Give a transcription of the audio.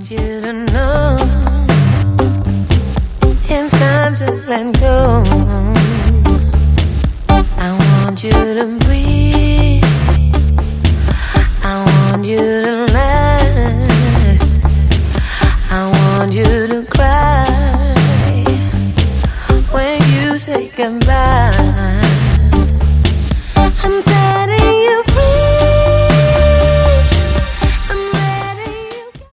want you to know it's time to let go. I want you to